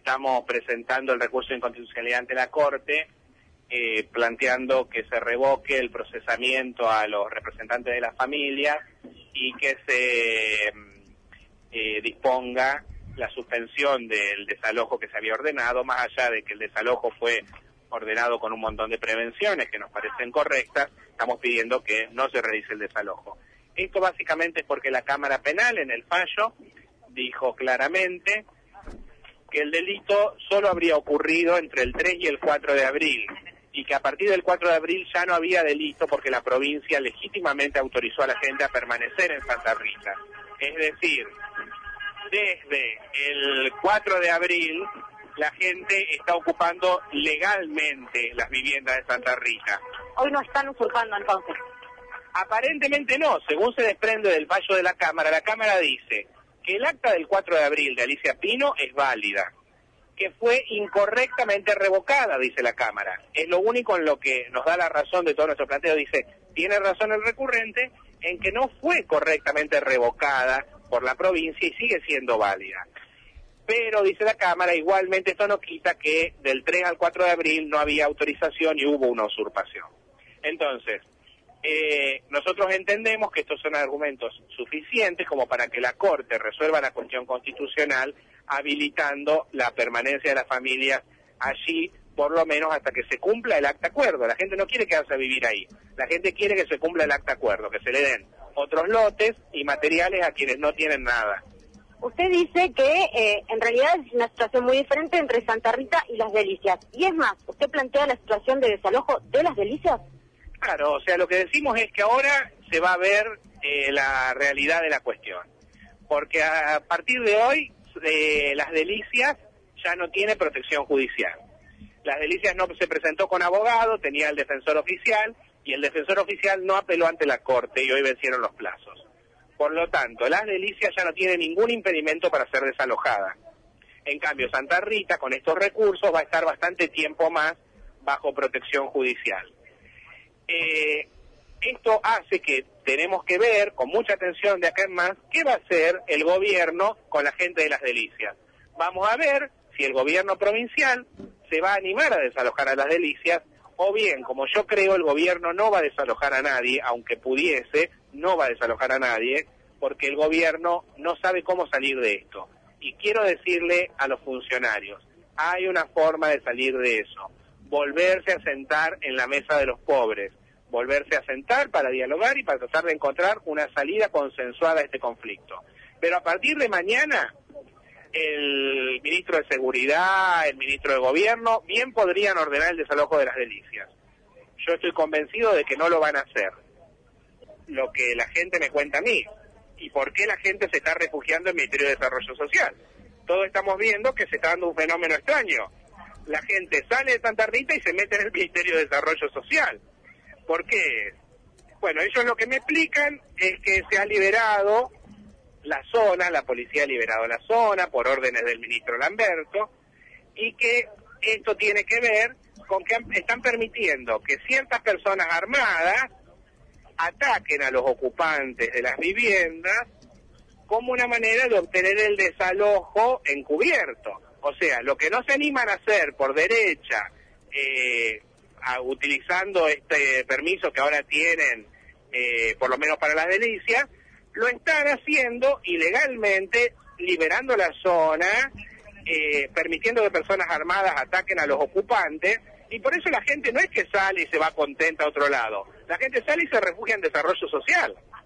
estamos presentando el recurso de inconstitucionalidad ante la Corte, planteando que se revoque el procesamiento a los representantes de la familia y que se disponga la suspensión del desalojo que se había ordenado, más allá de que el desalojo fue ordenado con un montón de prevenciones que nos parecen correctas. Estamos pidiendo que no se realice el desalojo. Esto básicamente es porque la Cámara Penal en el fallo dijo claramente que el delito solo habría ocurrido entre el 3 y el 4 de abril y que a partir del 4 de abril ya no había delito porque la provincia legítimamente autorizó a la gente a permanecer en Santa Rita. Es decir, desde el 4 de abril la gente está ocupando legalmente las viviendas de Santa Rita. Hoy no están usurpando entonces. Aparentemente no, según se desprende del fallo de la Cámara dice que el acta del 4 de abril de Alicia Pino es válida, que fue incorrectamente revocada, dice la Cámara. Es lo único en lo que nos da la razón de todo nuestro planteo. Dice, tiene razón el recurrente en que no fue correctamente revocada por la provincia y sigue siendo válida. Pero, dice la Cámara, igualmente esto no quita que del 3 al 4 de abril no había autorización y hubo una usurpación. Entonces, nosotros entendemos que estos son argumentos suficientes como para que la Corte resuelva la cuestión constitucional habilitando la permanencia de las familias allí, por lo menos hasta que se cumpla el acta acuerdo. La gente no quiere quedarse a vivir ahí, la gente quiere que se cumpla el acta acuerdo, que se le den otros lotes y materiales a quienes no tienen nada. Usted dice que en realidad es una situación muy diferente entre Santa Rita y Las Delicias. Y es más, ¿usted plantea la situación de desalojo de Las Delicias? Claro, o sea, lo que decimos es que ahora se va a ver la realidad de la cuestión. Porque a partir de hoy, Las Delicias ya no tiene protección judicial. Las Delicias no se presentó con abogado, tenía el defensor oficial, y el defensor oficial no apeló ante la Corte y hoy vencieron los plazos. Por lo tanto, Las Delicias ya no tiene ningún impedimento para ser desalojada. En cambio, Santa Rita, con estos recursos, va a estar bastante tiempo más bajo protección judicial. Esto hace que tenemos que ver con mucha atención de acá en más qué va a hacer el gobierno con la gente de Las Delicias. Vamos a ver si el gobierno provincial se va a animar a desalojar a Las Delicias, o bien, como yo creo, el gobierno no va a desalojar a nadie, aunque pudiese, no va a desalojar a nadie, porque el gobierno no sabe cómo salir de esto. Y quiero decirle a los funcionarios, hay una forma de salir de eso: volverse a sentar en la mesa de los pobres, volverse a sentar para dialogar y para tratar de encontrar una salida consensuada a este conflicto. Pero a partir de mañana, el ministro de Seguridad, el ministro de Gobierno, bien podrían ordenar el desalojo de Las Delicias. Yo estoy convencido de que no lo van a hacer. Lo que la gente me cuenta a mí, y por qué la gente se está refugiando en el Ministerio de Desarrollo Social. Todos estamos viendo que se está dando un fenómeno extraño. La gente sale de Santa Rita y se mete en el Ministerio de Desarrollo Social. ¿Por qué? Bueno, ellos lo que me explican es que se ha liberado la zona, la policía ha liberado la zona por órdenes del ministro Lamberto, y que esto tiene que ver con que están permitiendo que ciertas personas armadas ataquen a los ocupantes de las viviendas como una manera de obtener el desalojo encubierto. O sea, lo que no se animan a hacer por derecha, utilizando este permiso que ahora tienen, por lo menos para Las Delicias, lo están haciendo ilegalmente, liberando la zona, permitiendo que personas armadas ataquen a los ocupantes, y por eso la gente no es que sale y se va contenta a otro lado, la gente sale y se refugia en desarrollo social.